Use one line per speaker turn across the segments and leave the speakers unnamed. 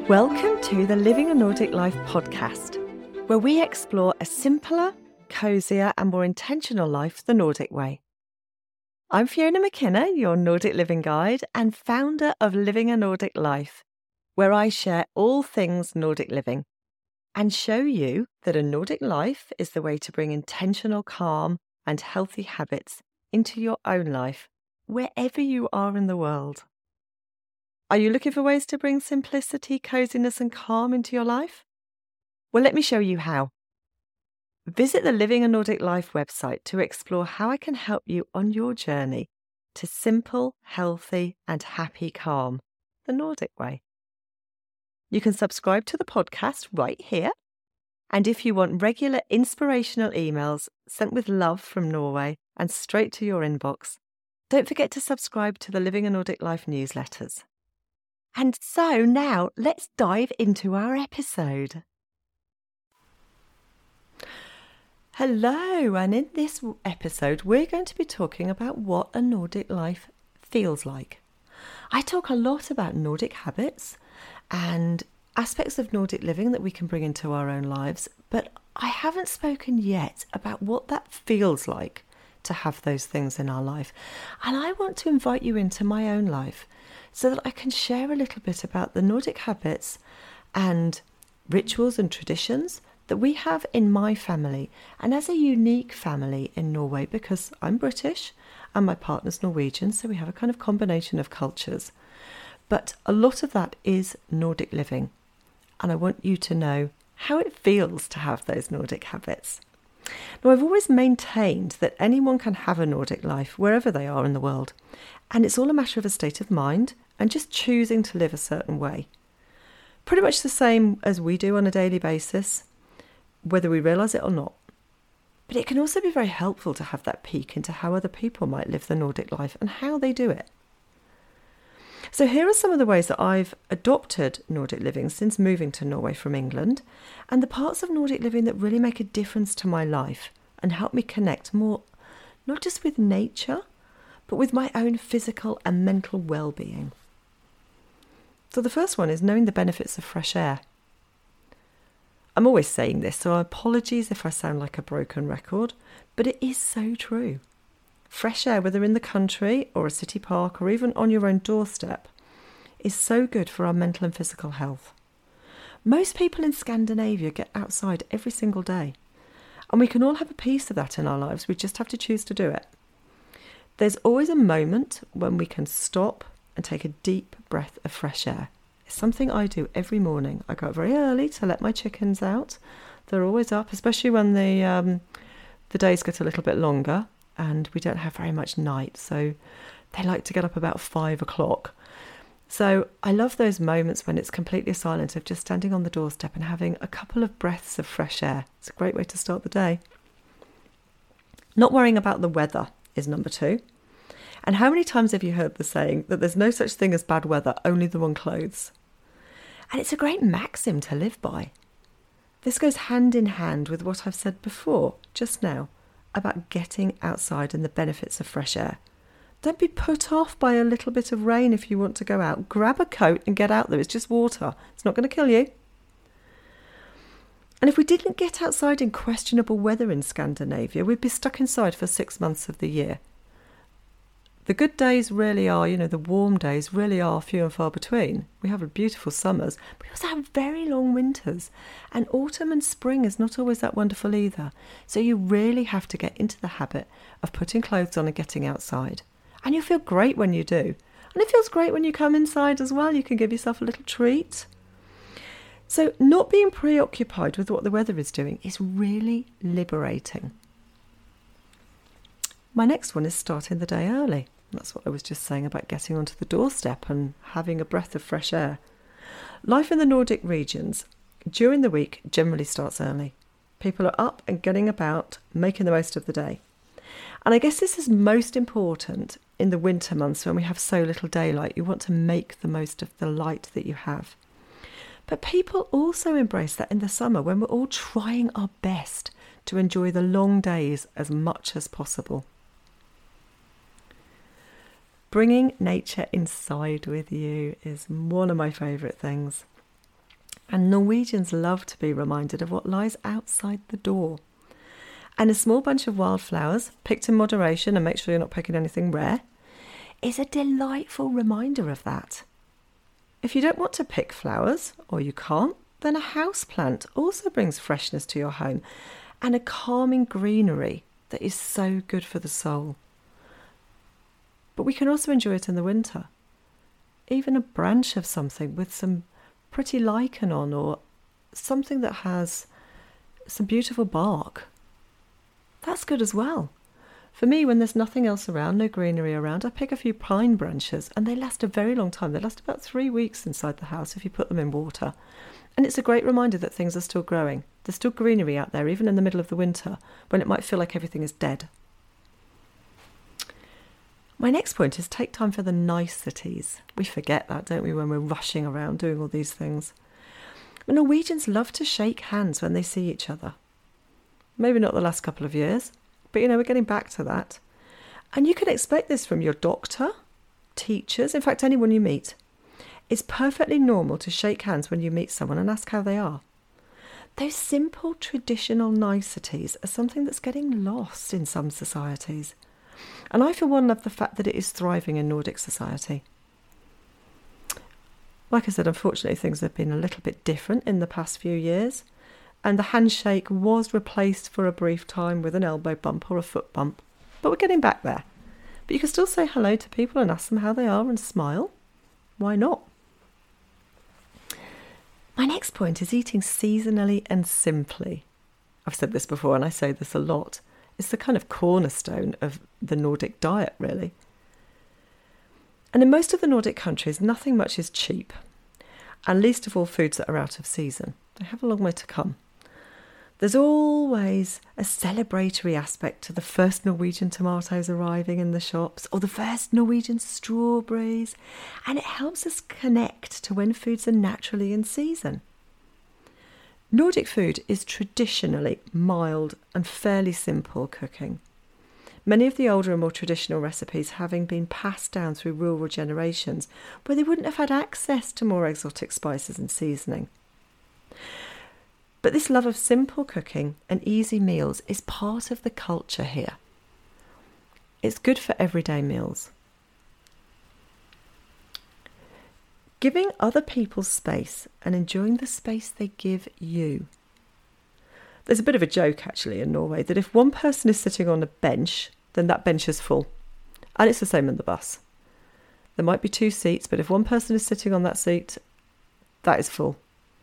Welcome to the Living a Nordic Life podcast, where we explore a simpler, cosier and more intentional life the Nordic way. I'm Fiona McKenna, your Nordic living guide and founder of Living a Nordic Life, where I share all things Nordic living and show you that a Nordic life is the way to bring intentional, calm and healthy habits into your own life, wherever you are in the world. Are you looking for ways to bring simplicity, coziness and calm into your life? Well, let me show you how. Visit the Living a Nordic Life website to explore how I can help you on your journey to simple, healthy and happy calm, the Nordic way. You can subscribe to the podcast right here. And if you want regular inspirational emails sent with love from Norway and straight to your inbox, don't forget to subscribe to the Living a Nordic Life newsletters. And so now let's dive into our episode. Hello, and in this episode we're going to be talking about what a Nordic life feels like. I talk a lot about Nordic habits and aspects of Nordic living that we can bring into our own lives, but I haven't spoken yet about what that feels like to have those things in our life. And I want to invite you into my own life so that I can share a little bit about the Nordic habits and rituals and traditions that we have in my family and as a unique family in Norway, because I'm British and my partner's Norwegian, so we have a kind of combination of cultures. But a lot of that is Nordic living, and I want you to know how it feels to have those Nordic habits. Now, I've always maintained that anyone can have a Nordic life wherever they are in the world, and it's all a matter of a state of mind and just choosing to live a certain way. Pretty much the same as we do on a daily basis, whether we realise it or not. But it can also be very helpful to have that peek into how other people might live the Nordic life and how they do it. So here are some of the ways that I've adopted Nordic living since moving to Norway from England, and the parts of Nordic living that really make a difference to my life and help me connect more, not just with nature, but with my own physical and mental well-being. So the first one is knowing the benefits of fresh air. I'm always saying this, so apologies if I sound like a broken record, but it is so true. Fresh air, whether in the country or a city park or even on your own doorstep, is so good for our mental and physical health. Most people in Scandinavia get outside every single day, and we can all have a piece of that in our lives. We just have to choose to do it. There's always a moment when we can stop and take a deep breath of fresh air. It's something I do every morning. I go out very early to let my chickens out. They're always up, especially when the days get a little bit longer and we don't have very much night, so they like to get up about 5 o'clock. So I love those moments when it's completely silent, of just standing on the doorstep and having a couple of breaths of fresh air. It's a great way to start the day. Not worrying about the weather is number 2. And how many times have you heard the saying that there's no such thing as bad weather, only the wrong clothes? And it's a great maxim to live by. This goes hand in hand with what I've said before, just now, about getting outside and the benefits of fresh air. Don't be put off by a little bit of rain if you want to go out. Grab a coat and get out there. It's just water. It's not going to kill you. And if we didn't get outside in questionable weather in Scandinavia, we'd be stuck inside for 6 months of the year. The good days really are, the warm days really are few and far between. We have beautiful summers, but we also have very long winters. And autumn and spring is not always that wonderful either. So you really have to get into the habit of putting clothes on and getting outside. And you'll feel great when you do. And it feels great when you come inside as well. You can give yourself a little treat. So not being preoccupied with what the weather is doing is really liberating. My next one is starting the day early. That's what I was just saying about getting onto the doorstep and having a breath of fresh air. Life in the Nordic regions during the week generally starts early. People are up and getting about, making the most of the day. And I guess this is most important in the winter months when we have so little daylight. You want to make the most of the light that you have. But people also embrace that in the summer when we're all trying our best to enjoy the long days as much as possible. Bringing nature inside with you is one of my favourite things. And Norwegians love to be reminded of what lies outside the door. And a small bunch of wildflowers, picked in moderation, and make sure you're not picking anything rare, is a delightful reminder of that. If you don't want to pick flowers, or you can't, then a houseplant also brings freshness to your home and a calming greenery that is so good for the soul. But we can also enjoy it in the winter. Even a branch of something with some pretty lichen on, or something that has some beautiful bark, that's good as well. For me, when there's nothing else around, no greenery around, I pick a few pine branches and they last a very long time. They last about 3 weeks inside the house if you put them in water. And it's a great reminder that things are still growing. There's still greenery out there, even in the middle of the winter, when it might feel like everything is dead. My next point is take time for the niceties. We forget that, don't we, when we're rushing around doing all these things. But Norwegians love to shake hands when they see each other. Maybe not the last couple of years, but we're getting back to that. And you can expect this from your doctor, teachers, in fact, anyone you meet. It's perfectly normal to shake hands when you meet someone and ask how they are. Those simple traditional niceties are something that's getting lost in some societies. And I, for one, love the fact that it is thriving in Nordic society. Like I said, unfortunately, things have been a little bit different in the past few years. And the handshake was replaced for a brief time with an elbow bump or a foot bump. But we're getting back there. But you can still say hello to people and ask them how they are and smile. Why not? My next point is eating seasonally and simply. I've said this before and I say this a lot. It's the kind of cornerstone of the Nordic diet, really. And in most of the Nordic countries, nothing much is cheap. And least of all foods that are out of season. They have a long way to come. There's always a celebratory aspect to the first Norwegian tomatoes arriving in the shops, or the first Norwegian strawberries, and it helps us connect to when foods are naturally in season. Nordic food is traditionally mild and fairly simple cooking. Many of the older and more traditional recipes having been passed down through rural generations, where they wouldn't have had access to more exotic spices and seasoning. But this love of simple cooking and easy meals is part of the culture here. It's good for everyday meals. Giving other people space and enjoying the space they give you. There's a bit of a joke actually in Norway that if one person is sitting on a bench, then that bench is full. And it's the same in the bus. There might be 2 seats, but if one person is sitting on that seat, that is full.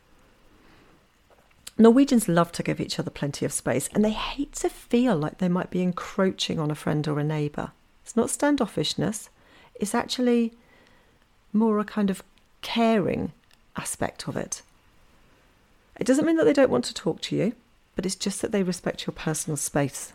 Norwegians love to give each other plenty of space, and they hate to feel like they might be encroaching on a friend or a neighbour. It's not standoffishness, it's actually more a kind of caring aspect of it. It doesn't mean that they don't want to talk to you, but it's just that they respect your personal space.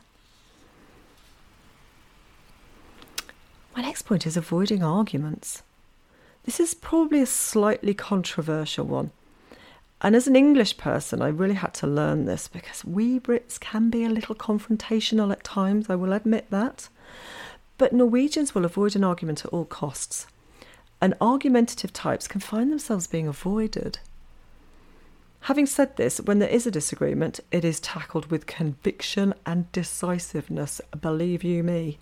My next point is avoiding arguments. This is probably a slightly controversial one. And as an English person, I really had to learn this because we Brits can be a little confrontational at times, I will admit that. But Norwegians will avoid an argument at all costs. And argumentative types can find themselves being avoided. Having said this, when there is a disagreement, it is tackled with conviction and decisiveness, believe you me.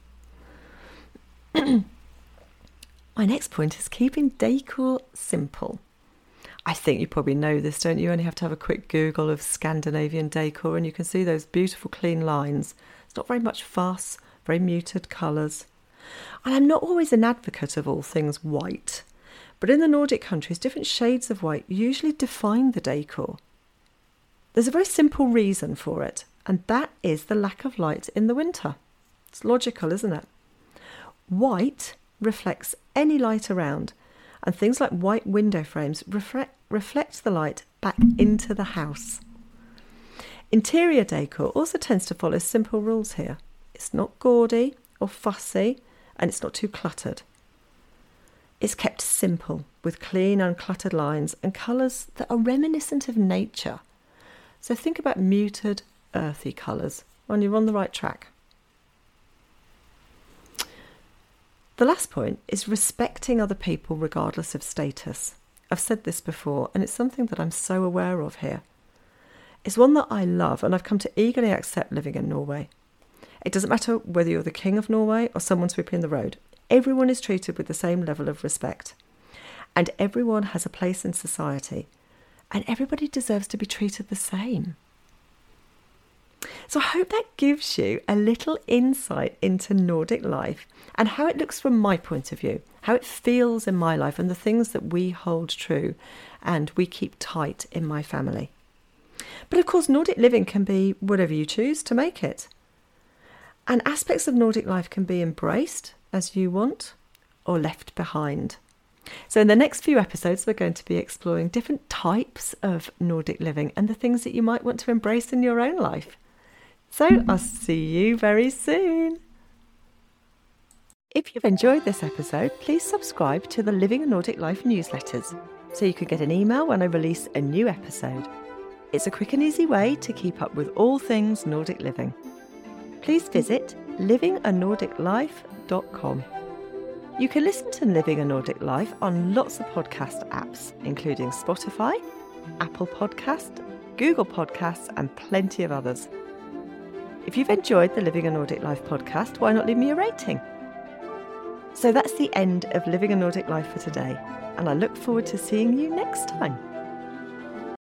My next point is keeping decor simple. I think you probably know this, don't you? You only have to have a quick Google of Scandinavian decor and you can see those beautiful clean lines. It's not very much fuss, very muted colours. And I'm not always an advocate of all things white, but in the Nordic countries, different shades of white usually define the decor. There's a very simple reason for it, and that is the lack of light in the winter. It's logical, isn't it? White reflects any light around, and things like white window frames reflect the light back into the house. Interior decor also tends to follow simple rules here. It's not gaudy or fussy, and it's not too cluttered. It's kept simple, with clean, uncluttered lines and colours that are reminiscent of nature. So think about muted, earthy colours, and you're on the right track. The last point is respecting other people regardless of status. I've said this before, and it's something that I'm so aware of here. It's one that I love, and I've come to eagerly accept living in Norway. It doesn't matter whether you're the king of Norway or someone sweeping the road. Everyone is treated with the same level of respect. And everyone has a place in society. And everybody deserves to be treated the same. So I hope that gives you a little insight into Nordic life and how it looks from my point of view, how it feels in my life and the things that we hold true and we keep tight in my family. But of course, Nordic living can be whatever you choose to make it. And aspects of Nordic life can be embraced as you want or left behind. So in the next few episodes, we're going to be exploring different types of Nordic living and the things that you might want to embrace in your own life. So I'll see you very soon. If you've enjoyed this episode, please subscribe to the Living a Nordic Life newsletters so you can get an email when I release a new episode. It's a quick and easy way to keep up with all things Nordic living. Please visit livinganordiclife.com. You can listen to Living a Nordic Life on lots of podcast apps, including Spotify, Apple Podcast, Google Podcasts, and plenty of others. If you've enjoyed the Living a Nordic Life podcast, why not leave me a rating? So that's the end of Living a Nordic Life for today, and I look forward to seeing you next time.